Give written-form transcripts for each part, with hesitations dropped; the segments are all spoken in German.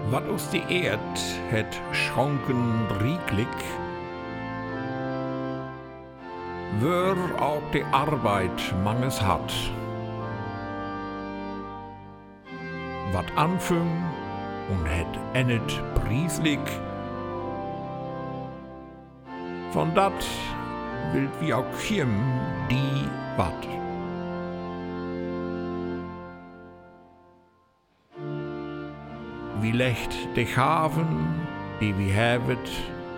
Wat us die Erd het schonken rieklik, wör auch die Arbeit manges hat. Wat anfing und het endet prieslik, von dat wilt wie auch chim die wat. Wie legt de gaven die wie hebben,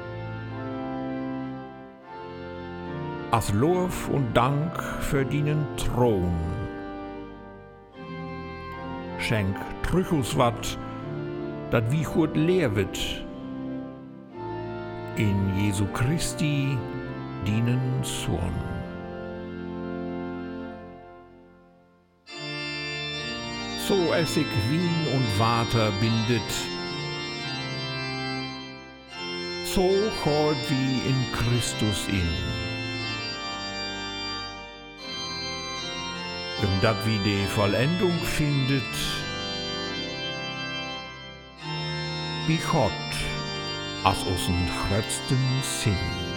als Lof und Dank für dienen Thron. Schenk terug uns wat, dat wie goed levet, in Jesu Christi dienen Sohn. So es sich Wien und Water bindet, so hort wie in Christus in. Und dat wie die Vollendung findet, wie Gott aus unseren größten Sinn.